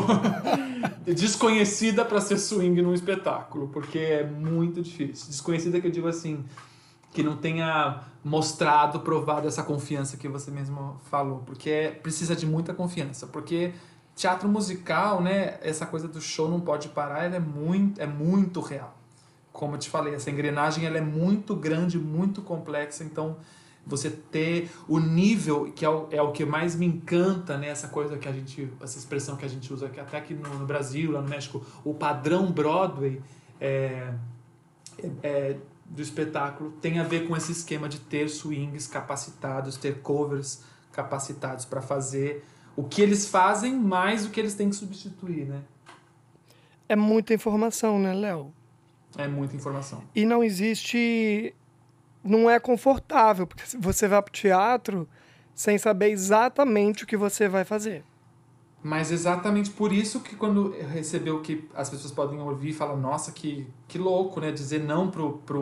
S2: desconhecida para ser swing num espetáculo, porque é muito difícil. Desconhecida que eu digo assim, que não tenha mostrado, provado essa confiança que você mesmo falou, porque é, precisa de muita confiança, porque teatro musical, né, essa coisa do show não pode parar, ela é muito, é muito real. Como eu te falei, essa engrenagem ela é muito grande, muito complexa, então você ter o nível, que é o, é o que mais me encanta, né? Essa coisa que a gente, essa expressão que a gente usa aqui, até aqui no, no Brasil, lá no México, o padrão Broadway é, é, é, do espetáculo tem a ver com esse esquema de ter swings capacitados, ter covers capacitados para fazer o que eles fazem mais o que eles têm que substituir, né?
S1: É muita informação, né, Léo?
S2: É muita informação.
S1: E não existe... Não é confortável, porque você vai pro teatro sem saber exatamente o que você vai fazer.
S2: Mas exatamente por isso que quando recebeu que as pessoas podem ouvir e falar, nossa, que, que louco, né? Dizer não para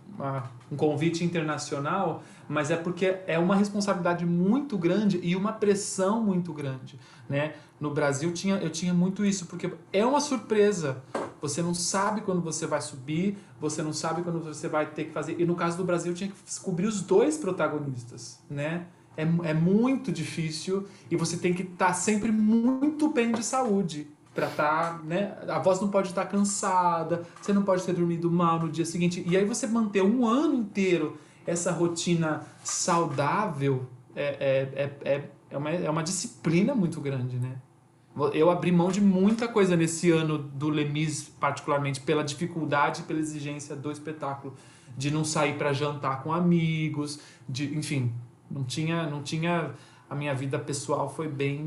S2: um convite internacional, mas é porque é uma responsabilidade muito grande e uma pressão muito grande, né? No Brasil tinha, eu tinha muito isso, porque é uma surpresa. Você não sabe quando você vai subir, você não sabe quando você vai ter que fazer. E no caso do Brasil, tinha que descobrir os dois protagonistas, né? É, é muito difícil e você tem que estar tá sempre muito bem de saúde para estar, tá, né? A voz não pode estar tá cansada, você não pode ter dormido mal no dia seguinte. E aí você manter um ano inteiro essa rotina saudável é, é, é, é, é, uma, é uma disciplina muito grande, né? Eu abri mão de muita coisa nesse ano do Les Mis, particularmente pela dificuldade e pela exigência do espetáculo. De não sair para jantar com amigos, de, enfim, não tinha, não tinha... A minha vida pessoal foi bem...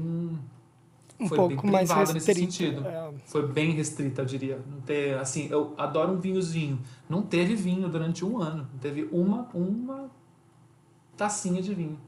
S1: Um
S2: foi
S1: pouco
S2: bem
S1: mais
S2: privada
S1: restrita.
S2: nesse sentido.
S1: É.
S2: Foi bem restrita, eu diria. Não ter, assim, eu adoro um vinhozinho. Não teve vinho durante um ano. Não teve uma, uma tacinha de vinho.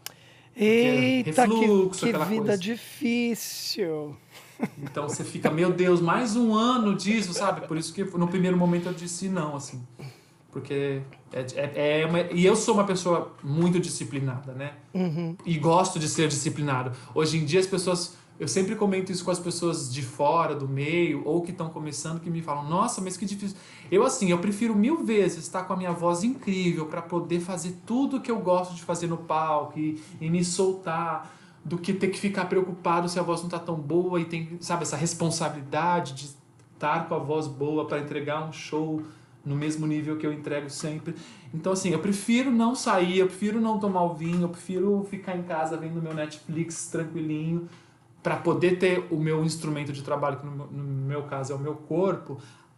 S1: Eita,
S2: refluxo,
S1: que, que vida
S2: coisa.
S1: difícil.
S2: Então você fica, meu Deus, mais um ano disso, sabe? Por isso que no primeiro momento eu disse não, assim. Porque é, é, é uma, e eu sou uma pessoa muito disciplinada, né?
S1: Uhum.
S2: E gosto de ser disciplinado. Hoje em dia as pessoas... Eu sempre comento isso com as pessoas de fora, do meio, ou que estão começando, que me falam, nossa, mas que difícil. Eu, assim, eu prefiro mil vezes estar com a minha voz incrível para poder fazer tudo que eu gosto de fazer no palco e, e me soltar, do que ter que ficar preocupado se a voz não está tão boa e tem, sabe, essa responsabilidade de estar com a voz boa para entregar um show no mesmo nível que eu entrego sempre. Então, assim, eu prefiro não sair, eu prefiro não tomar o vinho, eu prefiro ficar em casa vendo meu Netflix tranquilinho, para poder ter o meu instrumento de trabalho, que no meu, no meu caso é o meu corpo,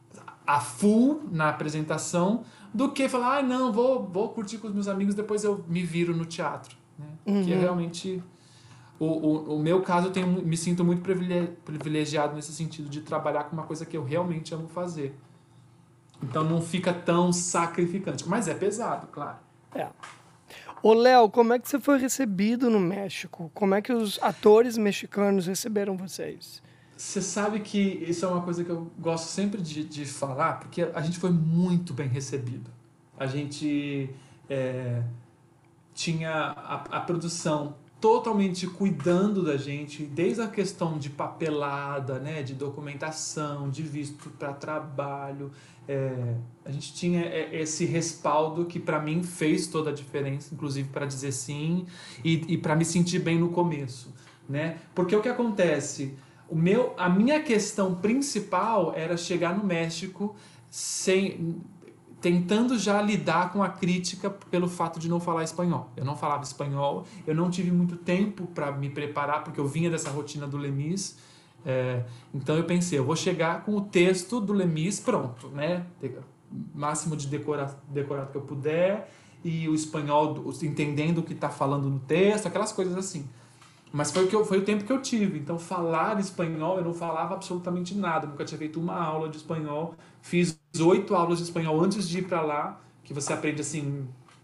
S2: a full na apresentação do que falar, ah, não, vou, vou curtir com os meus amigos, depois eu me viro no teatro. Né? Uhum. Que é realmente... O, o, o meu caso, eu tenho, me sinto muito privilegiado nesse sentido de trabalhar com uma coisa que eu realmente amo fazer. Então não fica tão sacrificante. Mas é pesado, claro.
S1: É. Ô, Léo, como é que você foi recebido no México? Como é que os atores mexicanos receberam vocês?
S2: Você sabe que isso é uma coisa que eu gosto sempre de, de falar, porque a gente foi muito bem recebido. A gente é, tinha a, a produção totalmente cuidando da gente, desde a questão de papelada, né, de documentação, de visto para trabalho. É, a gente tinha esse respaldo que para mim fez toda a diferença, inclusive para dizer sim e, e para me sentir bem no começo, né? Porque o que acontece, o meu, a minha questão principal era chegar no México sem tentando já lidar com a crítica pelo fato de não falar espanhol. Eu não falava espanhol, eu não tive muito tempo para me preparar, porque eu vinha dessa rotina do Lemis. É, então eu pensei, eu vou chegar com o texto do Lemis pronto, né? Máximo de decora, decorado que eu puder, e o espanhol, entendendo o que está falando no texto, aquelas coisas assim. Mas foi o, que eu, foi o tempo que eu tive. Então, falar espanhol, eu não falava absolutamente nada. Eu nunca tinha feito uma aula de espanhol. Fiz oito aulas de espanhol antes de ir para lá, que você aprende, assim,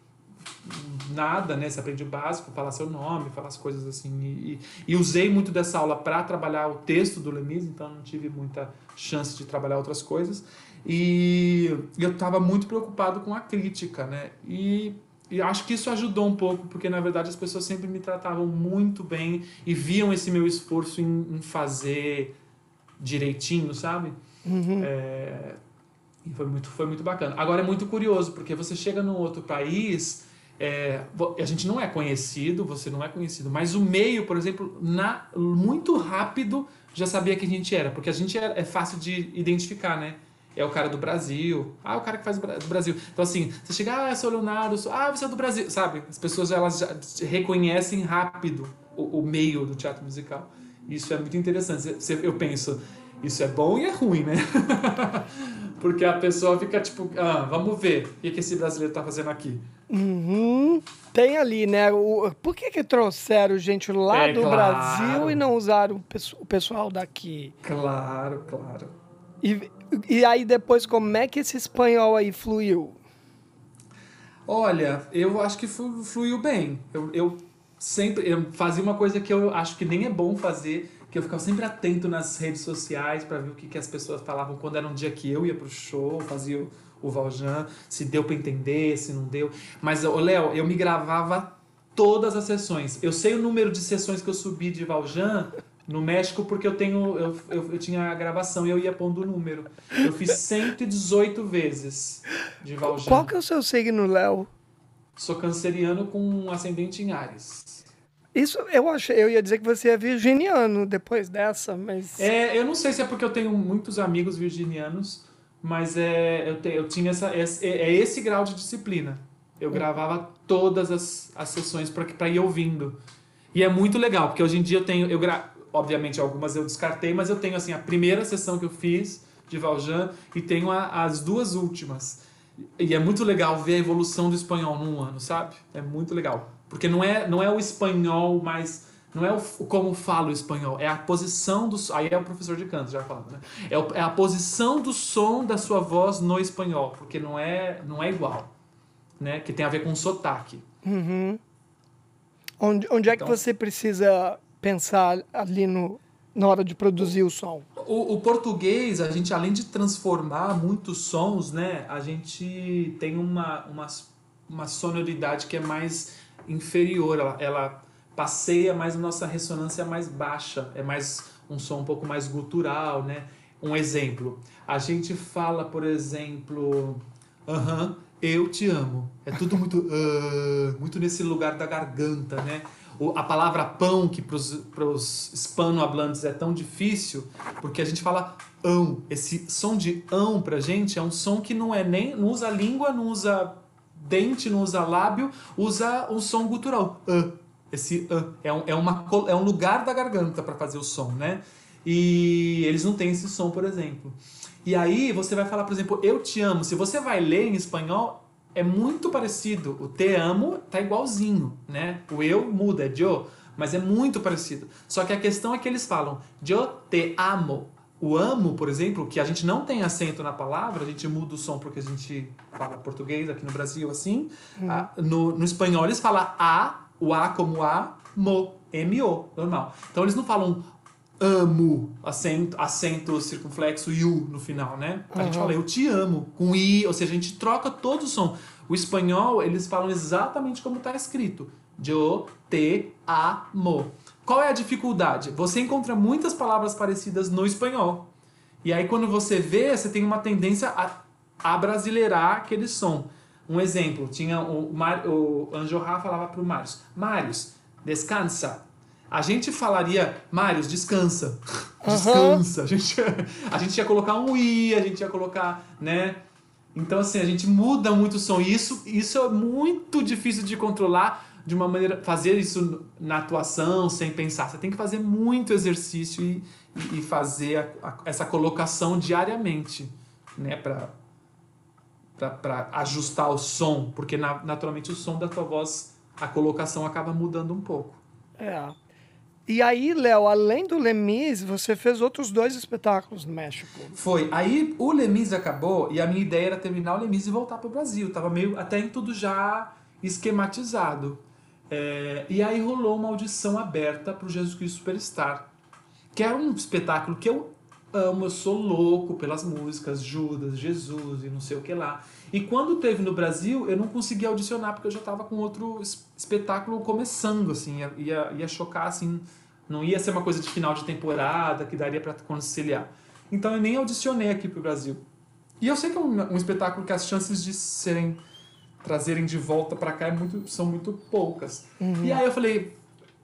S2: nada, né? Você aprende o básico, falar seu nome, falar as coisas assim. E, e, e usei muito dessa aula para trabalhar o texto do Lemis, então não tive muita chance de trabalhar outras coisas. E eu estava muito preocupado com a crítica, né? E... E acho que isso ajudou um pouco, porque na verdade as pessoas sempre me tratavam muito bem e viam esse meu esforço em, em fazer direitinho, sabe?
S1: Uhum.
S2: É, e foi muito, foi muito bacana. Agora é muito curioso, porque você chega num outro país, é, a gente não é conhecido, você não é conhecido, mas o meio, por exemplo, na, muito rápido já sabia que a gente era, porque a gente é, é fácil de identificar, né? É o cara do Brasil. Ah, o cara que faz do Brasil. Então, assim, você chega, ah, eu sou o Leonardo, eu sou... ah, você é do Brasil. Sabe? As pessoas, elas já reconhecem rápido o, o meio do teatro musical. Isso é muito interessante. Eu penso, isso é bom e é ruim, né? Porque a pessoa fica tipo, ah, vamos ver o que esse brasileiro tá fazendo aqui.
S1: Uhum. Tem ali, né? O... Por que que trouxeram gente lá
S2: é,
S1: do
S2: claro.
S1: Brasil e não usaram o pessoal daqui?
S2: Claro, claro.
S1: E... E aí depois, como é que esse espanhol aí fluiu?
S2: Olha, eu acho que fluiu bem. Eu, eu sempre eu fazia uma coisa que eu acho que nem é bom fazer, que eu ficava sempre atento nas redes sociais para ver o que, que as pessoas falavam quando era um dia que eu ia pro show, fazia o, o Valjean, se deu para entender, se não deu. Mas, ô Léo, eu me gravava todas as sessões. Eu sei o número de sessões que eu subi de Valjean no México, porque eu tenho eu, eu, eu tinha a gravação e eu ia pondo o número. Eu fiz cento e dezoito vezes de Valjean.
S1: Qual que é o seu signo, Léo?
S2: Sou canceriano com um ascendente em Áries.
S1: Isso, eu achei, eu ia dizer que você é virginiano depois dessa, mas...
S2: É, eu não sei se é porque eu tenho muitos amigos virginianos, mas é, eu, te, eu tinha essa, esse, é esse grau de disciplina. Eu gravava todas as, as sessões para ir ouvindo. E é muito legal, porque hoje em dia eu tenho... Eu gra... Obviamente, algumas eu descartei, mas eu tenho assim a primeira sessão que eu fiz de Valjean e tenho a, as duas últimas. E é muito legal ver a evolução do espanhol num ano, sabe? É muito legal. Porque não é, não é o espanhol mais... Não é o, como falo o espanhol, é a posição do... Aí é o professor de canto já falando, né? É, o, é a posição do som da sua voz no espanhol, porque não é, não é igual, né? Que tem a ver com sotaque.
S1: Uhum. Onde, onde é
S2: então,
S1: que você precisa... pensar ali no, na hora de produzir o som?
S2: O, o português, a gente, além de transformar muitos sons, né, a gente tem uma, uma, uma sonoridade que é mais inferior, ela, ela passeia mais, a nossa ressonância é mais baixa, é mais um som um pouco mais gutural, né? Um exemplo, a gente fala, por exemplo, aham, eu te amo. É tudo muito, uh, muito nesse lugar da garganta, né? A palavra pão, que para os hispanohablantes é tão difícil, porque a gente fala ão. Esse som de ão pra gente é um som que não é nem, não usa língua, não usa dente, não usa lábio, usa um som gutural. Uh. Esse uh. é, um, é, uma, é um lugar da garganta para fazer o som, né? E eles não têm esse som, por exemplo. E aí você vai falar, por exemplo, eu te amo. Se você vai ler em espanhol, é muito parecido. O te amo tá igualzinho, né? O eu muda, é yo, mas é muito parecido. Só que a questão é que eles falam yo te amo. O amo, por exemplo, que a gente não tem acento na palavra, a gente muda o som porque a gente fala português aqui no Brasil assim. Uhum. Ah, no, no espanhol eles falam a, o a como a, mo, M-O, normal. Então eles não falam amo, acento, acento circunflexo e u no final, né? A uhum. gente fala eu te amo, com i, ou seja, a gente troca todo o som. O espanhol, eles falam exatamente como está escrito. Yo te amo. Qual é a dificuldade? Você encontra muitas palavras parecidas no espanhol. E aí quando você vê, você tem uma tendência a abrasileirar aquele som. Um exemplo, tinha o, Mar, o Anjorra falava para o Marius, Marius, descansa. A gente falaria, Marius, descansa. Descansa. Uhum. A, gente, a gente ia colocar um i, a gente ia colocar, né? Então, assim, a gente muda muito o som. E isso, isso é muito difícil de controlar de uma maneira... Fazer isso na atuação, sem pensar. Você tem que fazer muito exercício e, e fazer a, a, essa colocação diariamente, né? Pra, pra, pra ajustar o som. Porque, na, naturalmente, o som da tua voz, a colocação acaba mudando um pouco.
S1: É. E aí, Léo, além do Les Mis, você fez outros dois espetáculos no México.
S2: Foi. Aí o Les Mis acabou e a minha ideia era terminar o Les Mis e voltar para o Brasil. Tava meio até em tudo já esquematizado. É, e aí rolou uma audição aberta para o Jesus Cristo Superstar, que era um espetáculo que eu amo, eu sou louco pelas músicas, Judas, Jesus e não sei o que lá. E quando teve no Brasil, eu não consegui audicionar porque eu já estava com outro espetáculo começando, assim, ia, ia chocar, assim, não ia ser uma coisa de final de temporada que daria para conciliar. Então eu nem audicionei aqui pro Brasil. E eu sei que é um, um espetáculo que as chances de serem, trazerem de volta para cá é muito, são muito poucas. Uhum. E aí eu falei,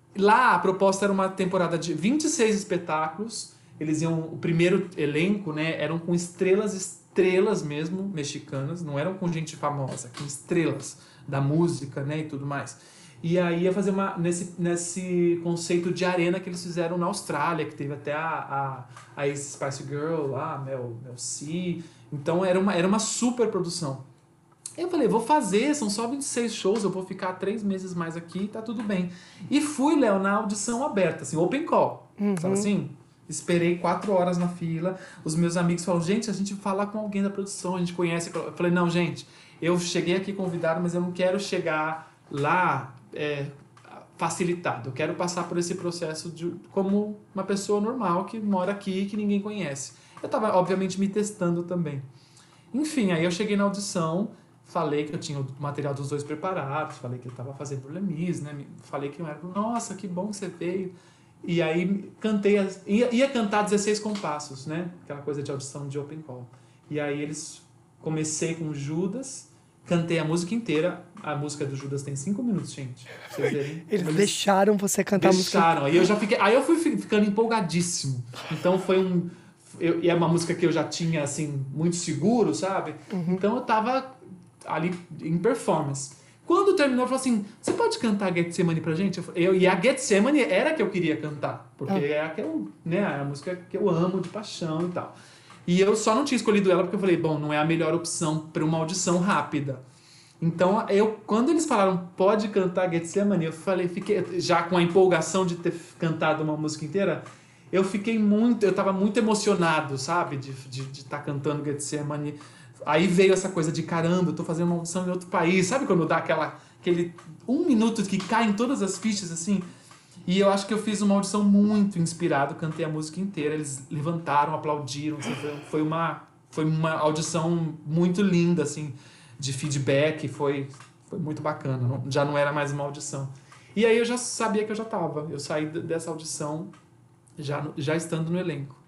S2: lá a proposta era uma temporada de vinte e seis espetáculos. Eles iam, o primeiro elenco, né, eram com estrelas, estrelas mesmo, mexicanas, não eram com gente famosa, com estrelas da música, né, e tudo mais. E aí ia fazer uma, nesse, nesse conceito de arena que eles fizeram na Austrália, que teve até a, a, a Spice Girl lá, Mel, Mel C. Então era uma, era uma super produção. Eu falei, vou fazer, são só vinte e seis shows, eu vou ficar três meses mais aqui, tá tudo bem. E fui, Léo, na audição aberta, assim, open call, uhum. Sabe assim? Esperei quatro horas na fila. Os meus amigos falaram, gente, a gente vai falar com alguém da produção, a gente conhece. Eu falei, não, gente, eu cheguei aqui convidado, mas eu não quero chegar lá é, facilitado. Eu quero passar por esse processo de, como uma pessoa normal que mora aqui e que ninguém conhece. Eu estava, obviamente, me testando também. Enfim, aí eu cheguei na audição, falei que eu tinha o material dos dois preparados, falei que eu estava fazendo o Les Mis, né? Falei que eu era, nossa, que bom que você veio. E aí cantei, as, ia, ia cantar dezesseis compassos, né? Aquela coisa de audição de open call. E aí eles, comecei com Judas, cantei a música inteira. A música do Judas tem cinco minutos, gente. Pra vocês verem.
S1: Eles, eles deixaram você cantar
S2: deixaram. a música. Aí eu já fiquei, aí eu fui ficando empolgadíssimo. Então foi um, eu, e é uma música que eu já tinha assim muito seguro, sabe? Uhum. Então eu tava ali em performance. Quando terminou, eu falei assim, você pode cantar Getsemane pra gente? Eu, eu, e a Getsemane era a que eu queria cantar, porque ah. é, a que eu, né, é a música que eu amo de paixão e tal. E eu só não tinha escolhido ela porque eu falei, bom, não é a melhor opção para uma audição rápida. Então, eu, quando eles falaram, pode cantar Getsemane, eu falei, fiquei, já com a empolgação de ter cantado uma música inteira, eu fiquei muito, eu tava muito emocionado, sabe, de estar de, de tá cantando Getsemane. Aí veio essa coisa de, caramba, eu tô fazendo uma audição em outro país. Sabe quando dá aquela, aquele um minuto que cai em todas as fichas, assim? E eu acho que eu fiz uma audição muito inspirada, cantei a música inteira. Eles levantaram, aplaudiram. Assim, foi, uma, foi uma audição muito linda, assim, de feedback. Foi, foi muito bacana. Não, já não era mais uma audição. E aí eu já sabia que eu já tava. Eu saí dessa audição já, já estando no elenco.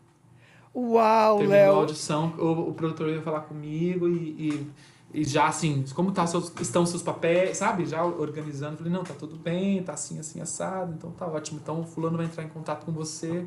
S1: Uau,
S2: Léo!
S1: Terminou
S2: a audição, o, o produtor veio falar comigo e, e, e já assim, como tá seus, estão seus papéis, sabe? Já organizando. Falei, não, tá tudo bem, tá assim, assim, assado, então tá ótimo. Então o fulano vai entrar em contato com você.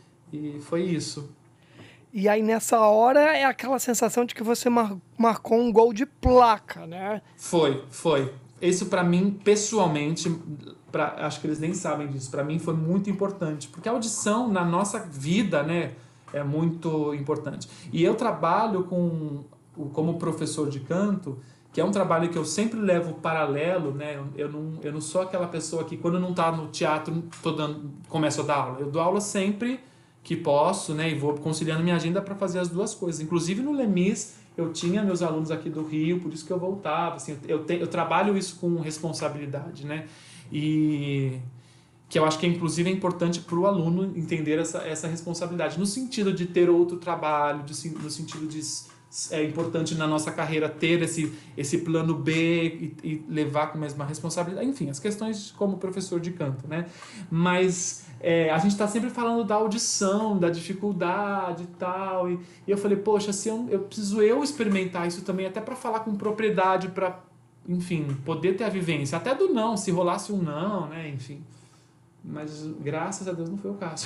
S2: E foi isso.
S1: E aí nessa hora é aquela sensação de que você mar- marcou um gol de placa, né?
S2: Foi, foi. isso para mim, pessoalmente, pra, acho que eles nem sabem disso, para mim foi muito importante, porque a audição na nossa vida, né, é muito importante. E eu trabalho com, como professor de canto, que é um trabalho que eu sempre levo paralelo, né? Eu, eu, não, eu não sou aquela pessoa que quando não está no teatro tô dando, começo a dar aula. Eu dou aula sempre que posso, né? E vou conciliando minha agenda para fazer as duas coisas. Inclusive no Lemis eu tinha meus alunos aqui do Rio, por isso que eu voltava. Assim, eu, te, eu trabalho isso com responsabilidade, né? E que eu acho que inclusive é importante para o aluno entender essa, essa responsabilidade, no sentido de ter outro trabalho, de, no sentido de é importante na nossa carreira ter esse, esse plano B e, e levar com a mesma responsabilidade, enfim, as questões como professor de canto, né? Mas é, a gente está sempre falando da audição, da dificuldade e tal, e, e eu falei, poxa, se eu, eu preciso eu experimentar isso também, até para falar com propriedade, para, enfim, poder ter a vivência, até do não, se rolasse um não, né? Enfim, mas graças a Deus não foi o caso.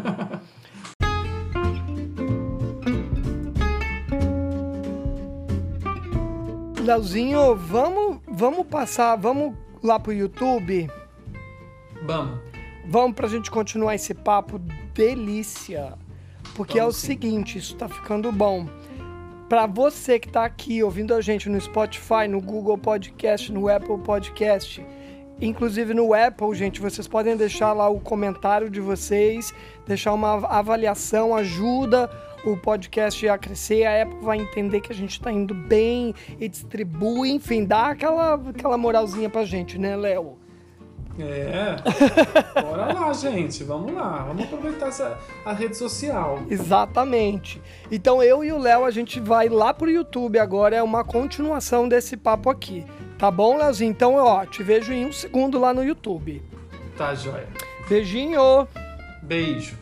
S1: Leozinho, vamos, vamos passar, vamos lá pro YouTube?
S2: Vamos.
S1: Vamos pra gente continuar esse papo delícia. Porque vamos, é o sim. seguinte, isso tá ficando bom. Pra você que tá aqui ouvindo a gente no Spotify, no Google Podcast, no Apple Podcast, inclusive no Apple, gente, vocês podem deixar lá o comentário de vocês, deixar uma avaliação, ajuda o podcast a crescer, a Apple vai entender que a gente tá indo bem e distribui, enfim, dá aquela, aquela moralzinha pra gente, né, Léo?
S2: É, bora lá, gente, vamos lá, vamos aproveitar essa, a rede social.
S1: Exatamente. Então eu e o Léo, a gente vai lá pro YouTube agora, é uma continuação desse papo aqui. Tá bom, Léozinho? Então, ó, te vejo em um segundo lá no YouTube.
S2: Tá, joia.
S1: Beijinho.
S2: Beijo.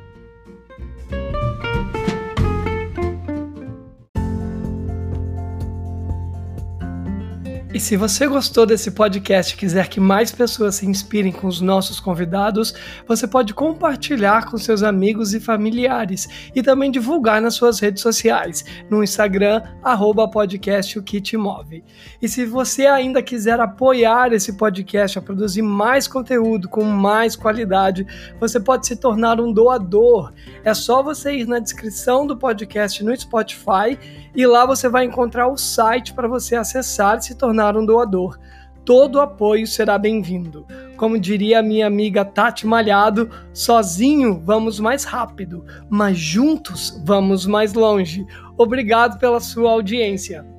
S1: E se você gostou desse podcast e quiser que mais pessoas se inspirem com os nossos convidados, você pode compartilhar com seus amigos e familiares e também divulgar nas suas redes sociais, no Instagram, arroba podcast o que te move. E se você ainda quiser apoiar esse podcast a produzir mais conteúdo com mais qualidade, você pode se tornar um doador. É só você ir na descrição do podcast no Spotify e lá você vai encontrar o site para você acessar e se tornar um doador. Todo apoio será bem-vindo. Como diria a minha amiga Tati Malhado, sozinho vamos mais rápido, mas juntos vamos mais longe. Obrigado pela sua audiência.